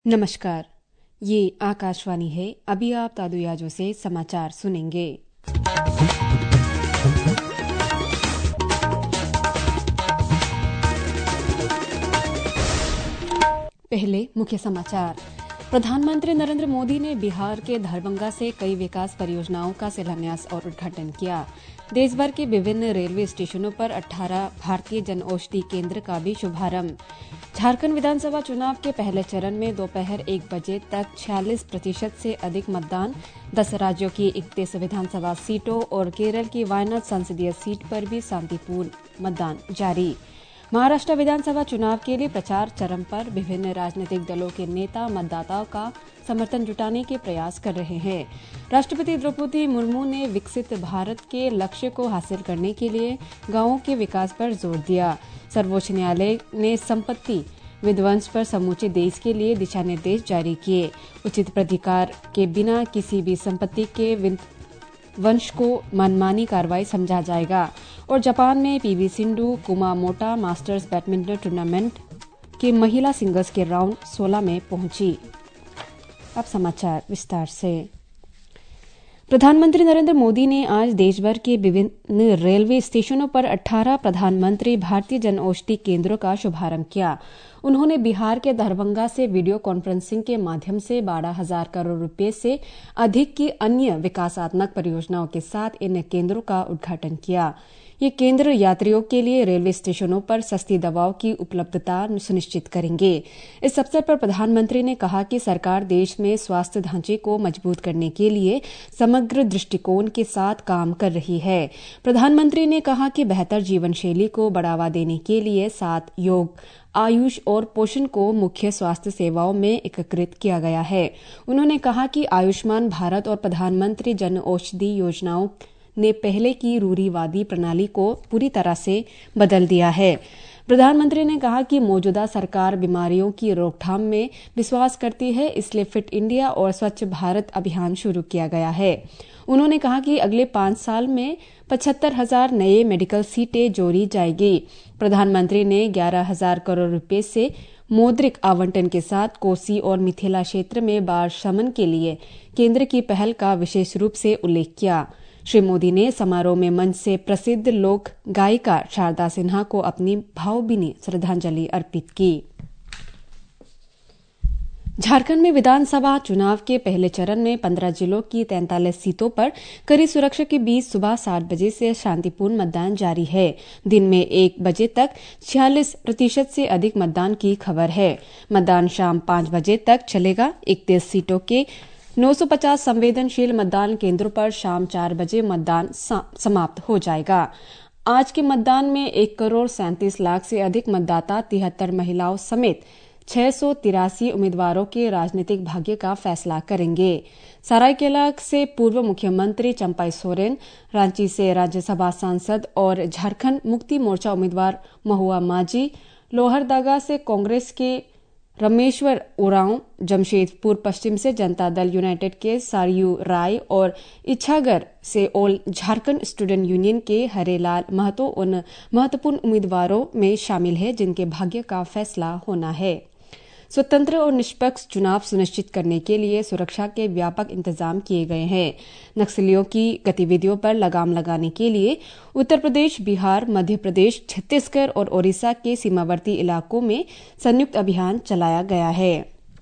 नमस्कार, ये आकाशवाणी है। अभी आप तादुयाजो से समाचार सुनेंगे। पहले मुख्य समाचार। प्रधानमंत्री नरेंद्र मोदी ने बिहार के दरभंगा से कई विकास परियोजनाओं का शिलान्यास और उद्घाटन किया। देश भर के विभिन्न रेलवे स्टेशनों पर 18 भारतीय जनऔषधि केंद्र का भी शुभारंभ। झारखंड विधानसभा चुनाव के पहले चरण में दोपहर 1 बजे तक 46% से अधिक मतदान। 10 राज्यों की 31 विधानसभा सीटों और केरल की वायनाड संसदीय सीट पर भी शांतिपूर्ण मतदान जारी। महाराष्ट्र विधानसभा चुनाव के लिए प्रचार चरम पर। विभिन्न राजनीतिक दलों के नेता मतदाताओं का समर्थन जुटाने के प्रयास कर रहे हैं। राष्ट्रपति द्रौपदी मुर्मू ने विकसित भारत के लक्ष्य को हासिल करने के लिए गांवों के विकास पर जोर दिया। सर्वोच्च न्यायालय ने संपत्ति विध्वंस पर समूचे देश के लिए दिशा निर्देश जारी किए। उचित प्राधिकार के बिना किसी भी संपत्ति के वंश को मनमानी कार्रवाई समझा जाएगा। और जापान में PV Sindhu Kumamoto Masters badminton tournament के महिला सिंगल्स के राउंड 16 में पहुंची। अब समाचार विस्तार से। प्रधानमंत्री नरेंद्र मोदी ने आज देशभर के विभिन्न रेलवे स्टेशनों पर 18 प्रधानमंत्री भारतीय जनऔषधि केंद्रों का शुभारंभ किया। उन्होंने बिहार के दरभंगा से वीडियो कॉन्फ्रेंसिंग के माध्यम से 12,000 करोड़ रुपए से अधिक की अन्य विकासात्मक परियोजनाओं के साथ इन केंद्रों का उद्घाटन किया। ये केंद्र यात्रियों के लिए रेलवे स्टेशनों पर सस्ती दवाओं की उपलब्धता सुनिश्चित करेंगे। इस अवसर पर प्रधानमंत्री ने कहा कि सरकार देश में स्वास्थ्य ढांचे को मजबूत करने के लिए समग्र दृष्टिकोण के साथ काम कर रही है। प्रधानमंत्री ने कहा कि बेहतर जीवन शैली को बढ़ावा देने के लिए साथ योग, आयुष और पोषण को मुख्य स्वास्थ्य सेवाओं में एकीकृत किया गया है। उन्होंने कहा कि आयुष्मान भारत और प्रधानमंत्री जन औषधि योजनाओं ने पहले की रूढ़िवादी प्रणाली को पूरी तरह से बदल दिया है। प्रधानमंत्री ने कहा कि मौजूदा सरकार बीमारियों की रोकथाम में विश्वास करती है, इसलिए फिट इंडिया और स्वच्छ भारत अभियान शुरू किया गया है। उन्होंने कहा कि अगले 5 साल में 75,000 नए मेडिकल सीटें जोड़ी जाएगी। प्रधानमंत्री ने 11,000 करोड़ रुपए से मौद्रिक आवंटन के साथ कोसी और मिथिला क्षेत्र में बाढ़ शमन के लिए केंद्र की पहल का विशेष रूप से उल्लेख किया। श्री मोदी ने समारोह में मंच से प्रसिद्ध लोक गायिका शारदा सिन्हा को अपनी भावभीनी श्रद्धांजलि अर्पित की। झारखंड में विधानसभा चुनाव के पहले चरण में 15 जिलों की 43 सीटों पर कड़ी सुरक्षा के बीच सुबह 7 बजे से शांतिपूर्ण मतदान जारी है। दिन में 1 बजे तक 46% से अधिक मतदान की खबर है। मतदान शाम 5 बजे तक चलेगा। 31 सीटों के 950 संवेदनशील मतदान केंद्रों पर शाम 4 बजे मतदान समाप्त हो जाएगा। आज के मतदान में 1,37,00,000 से अधिक मतदाता 73 महिलाओं समेत 683 उम्मीदवारों के राजनीतिक भाग्य का फैसला करेंगे। सरायकेला से पूर्व मुख्यमंत्री चंपाई सोरेन, रांची से राज्यसभा सांसद और झारखंड मुक्ति मोर्चा उम्मीदवार महुआ माझी, लोहरदगा से कांग्रेस के रमेश्वर उरांव, जमशेदपुर पश्चिम से जनता दल यूनाइटेड के सरयू राय और इच्छागर से ऑल झारखंड स्टूडेंट यूनियन के हरेलाल महतो उन महत्वपूर्ण उम्मीदवारों में शामिल है जिनके भाग्य का फैसला होना है। स्वतंत्र और निष्पक्ष चुनाव सुनिश्चित करने के लिए सुरक्षा के व्यापक इंतजाम किए गए हैं। नक्सलियों की गतिविधियों पर लगाम लगाने के लिए उत्तर प्रदेश, बिहार, मध्य प्रदेश, छत्तीसगढ़ और ओडिशा के सीमावर्ती इलाकों में संयुक्त अभियान चलाया गया है।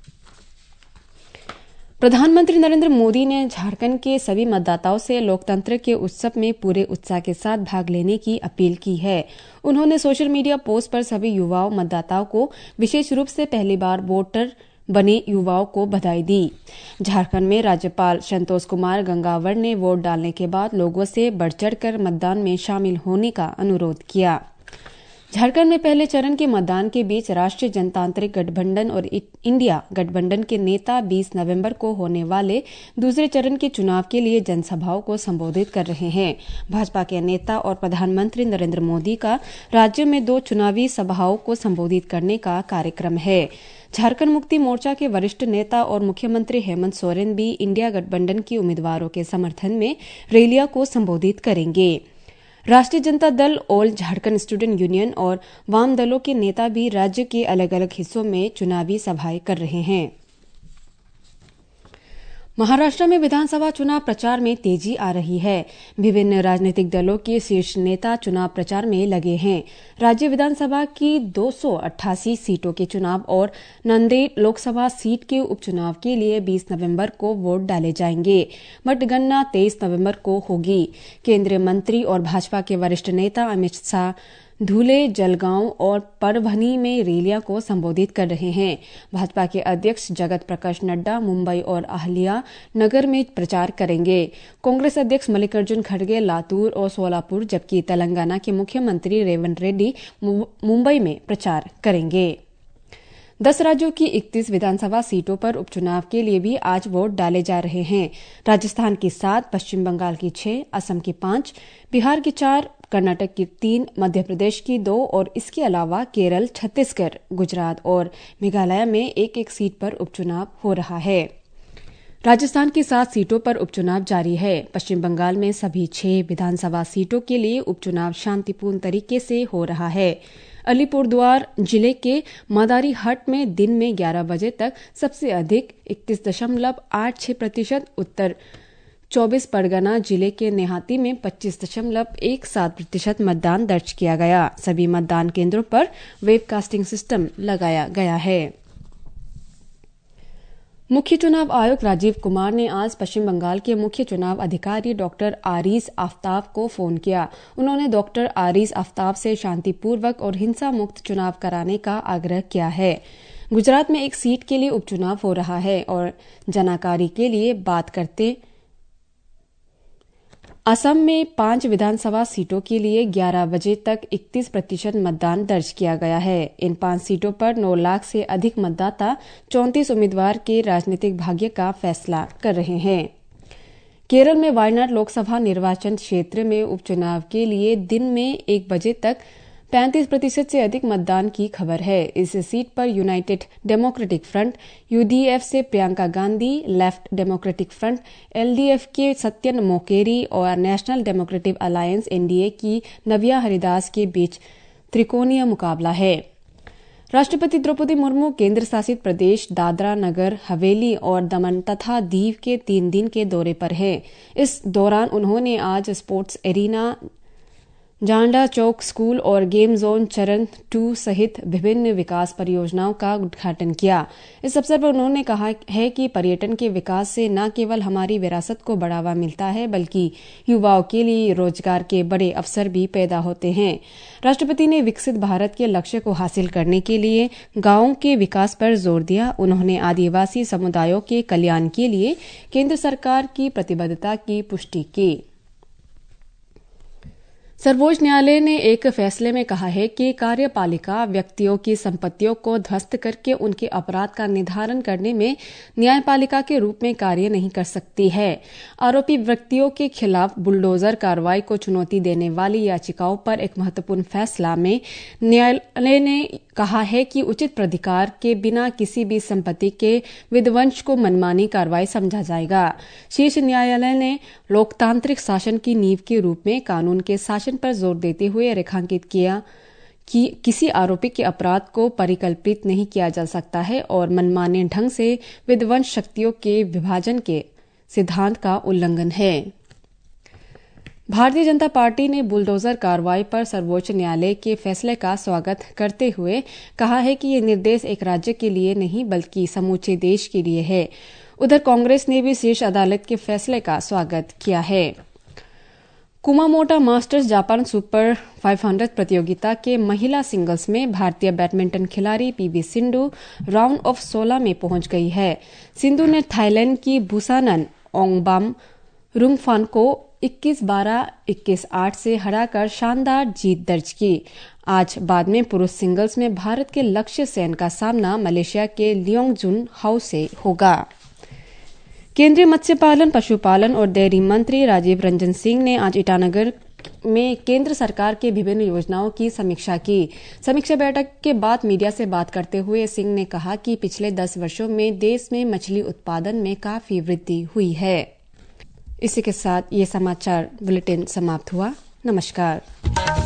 प्रधानमंत्री नरेंद्र मोदी ने झारखंड के सभी मतदाताओं से लोकतंत्र के उत्सव में पूरे उत्साह के साथ भाग लेने की अपील की है। उन्होंने सोशल मीडिया पोस्ट पर सभी युवाओं मतदाताओं को, विशेष रूप से पहली बार वोटर बने युवाओं को बधाई दी। झारखंड में राज्यपाल संतोष कुमार गंगवार ने वोट डालने के बाद लोगों से बढ़ चढ़कर मतदान में शामिल होने का अनुरोध किया। झारखंड में पहले चरण के मतदान के बीच राष्ट्रीय जनतांत्रिक गठबंधन और इंडिया गठबंधन के नेता 20 नवंबर को होने वाले दूसरे चरण के चुनाव के लिए जनसभाओं को संबोधित कर रहे हैं। भाजपा के नेता और प्रधानमंत्री नरेंद्र मोदी का राज्य में 2 चुनावी सभाओं को संबोधित करने का कार्यक्रम है। झारखंड मुक्ति मोर्चा के वरिष्ठ नेता और मुख्यमंत्री हेमंत सोरेन भी इंडिया गठबंधन के उम्मीदवारों के समर्थन में रैलियों को संबोधित करेंगे। राष्ट्रीय Janata Dal, all Jharkhand student union और वाम दलों के नेता भी राज्य के अलग अलग हिस्सों में चुनावी सभाएं कर रहे हैं। महाराष्ट्र में विधानसभा चुनाव प्रचार में तेजी आ रही है। विभिन्न राजनीतिक दलों के शीर्ष नेता चुनाव प्रचार में लगे हैं। राज्य विधानसभा की 288 सीटों के चुनाव और नांदेड़ लोकसभा सीट के उपचुनाव के लिए 20 नवंबर को वोट डाले जाएंगे। मतगणना 23 नवंबर को होगी। केंद्रीय मंत्री और भाजपा के वरिष्ठ नेता अमित शाह धुले, जलगांव और परभनी में रैलियों को संबोधित कर रहे हैं। भाजपा के अध्यक्ष जगत प्रकाश नड्डा मुंबई और अहल्या नगर में प्रचार करेंगे। कांग्रेस अध्यक्ष मल्लिकार्जुन खड़गे लातूर और सोलापुर, जबकि तेलंगाना के मुख्यमंत्री रेवंत रेड्डी मुंबई में प्रचार करेंगे। 10 राज्यों की 31 विधानसभा सीटों पर उपचुनाव के लिए भी आज वोट डाले जा रहे हैं। राजस्थान की 7, पश्चिम बंगाल की 6, असम की 5, बिहार की 4, कर्नाटक की 3, मध्य प्रदेश की 2 और इसके अलावा केरल, छत्तीसगढ़, गुजरात और मेघालय में एक सीट पर उपचुनाव हो रहा है। राजस्थान की 7 सीटों पर उपचुनाव जारी है। पश्चिम बंगाल में सभी 6 विधानसभा सीटों के लिए उपचुनाव शांतिपूर्ण तरीके से हो रहा है। अलीपुरद्वार जिले के मदारीहाट में दिन में 11 बजे तक सबसे अधिक 31.86%, उत्तर 24 परगना जिले के नेहाती में 25.17% मतदान दर्ज किया गया। सभी मतदान केंद्रों पर वेबकास्टिंग सिस्टम लगाया गया है। मुख्य चुनाव आयुक्त राजीव कुमार ने आज पश्चिम बंगाल के मुख्य चुनाव अधिकारी डॉक्टर आरिज आफ्ताब को फोन किया। उन्होंने डॉक्टर आरिज आफ्ताब से शांतिपूर्वक और हिंसा मुक्त चुनाव कराने का आग्रह किया है। गुजरात में एक सीट के लिए उपचुनाव हो रहा है और जानकारी के लिए बात करते असम में 5 विधानसभा सीटों के लिए 11 बजे तक 31% मतदान दर्ज किया गया है। इन 5 सीटों पर 9 लाख से अधिक मतदाता 34 उम्मीदवार के राजनीतिक भाग्य का फैसला कर रहे हैं। केरल में वायनाड लोकसभा निर्वाचन क्षेत्र में उपचुनाव के लिए दिन में 1 बजे तक 35% से अधिक मतदान की खबर है। इस सीट पर यूनाइटेड डेमोक्रेटिक फ्रंट यूडीएफ से Priyanka Gandhi, left democratic front LDF के सत्यन मोकेरी और नेशनल डेमोक्रेटिक अलायंस एनडीए की नव्या हरिदास के बीच त्रिकोणीय मुकाबला है। राष्ट्रपति द्रौपदी मुर्मू केंद्र शासित प्रदेश दादरा नगर हवेली और दमन तथा दीव के 3 दिन के दौरे पर हैं। इस दौरान उन्होंने आज sports arena, Janda Chowk school और गेम जोन चरण 2 सहित विभिन्न विकास परियोजनाओं का उद्घाटन किया। इस अवसर पर उन्होंने कहा है कि पर्यटन के विकास से न केवल हमारी विरासत को बढ़ावा मिलता है, बल्कि युवाओं के लिए रोजगार के बड़े अवसर भी पैदा होते हैं। राष्ट्रपति ने विकसित भारत के लक्ष्य को हासिल करने के लिए गांवों के विकास पर जोर दिया। उन्होंने आदिवासी समुदायों के कल्याण के लिए केंद्र सरकार की प्रतिबद्धता की पुष्टि की। सर्वोच्च न्यायालय ने एक फैसले में कहा है कि कार्यपालिका व्यक्तियों की संपत्तियों को ध्वस्त करके उनके अपराध का निर्धारण करने में न्यायपालिका के रूप में कार्य नहीं कर सकती है। आरोपी व्यक्तियों के खिलाफ बुलडोजर कार्रवाई को चुनौती देने वाली याचिकाओं पर एक महत्वपूर्ण फैसला में न्यायालय ने कहा है कि उचित प्राधिकार के बिना किसी भी संपत्ति के विध्वंस को मनमानी कार्रवाई समझा जाएगा। शीर्ष न्यायालय ने लोकतांत्रिक शासन की नींव के रूप में कानून के शासन पर जोर देते हुए रेखांकित किया कि किसी आरोपी के अपराध को परिकल्पित नहीं किया जा सकता है और मनमाने ढंग से विध्वंस शक्तियों के विभाजन के सिद्धांत का उल्लंघन है। भारतीय जनता पार्टी ने बुलडोजर कार्रवाई पर सर्वोच्च न्यायालय के फैसले का स्वागत करते हुए कहा है कि ये निर्देश एक राज्य के लिए नहीं बल्कि समूचे देश के लिए है। उधर कांग्रेस ने भी शीर्ष अदालत के फैसले का स्वागत किया है। कुमामोटो मास्टर्स जापान सुपर 500 प्रतियोगिता के महिला सिंगल्स में भारतीय बैडमिंटन खिलाड़ी पीवी सिंधु राउंड ऑफ 16 में पहुंच गई है। सिंधु ने थाईलैंड की बुसानन ओंगबाम रुंगफान को 21-12, 21-8 से हराकर शानदार जीत दर्ज की। आज बाद में पुरुष सिंगल्स में भारत के लक्ष्य सेन का सामना मलेशिया के लियोंग जुन हाउ से होगा। केंद्रीय मत्स्य पालन, पशुपालन और डेयरी मंत्री राजीव रंजन सिंह ने आज ईटानगर में केंद्र सरकार के विभिन्न योजनाओं की समीक्षा की। समीक्षा बैठक के बाद मीडिया से बात करते हुए सिंह ने कहा कि पिछले 10 वर्षों में देश में मछली उत्पादन में काफी वृद्धि हुई है। इसी के साथ ये समाचार बुलेटिन समाप्त हुआ। नमस्कार।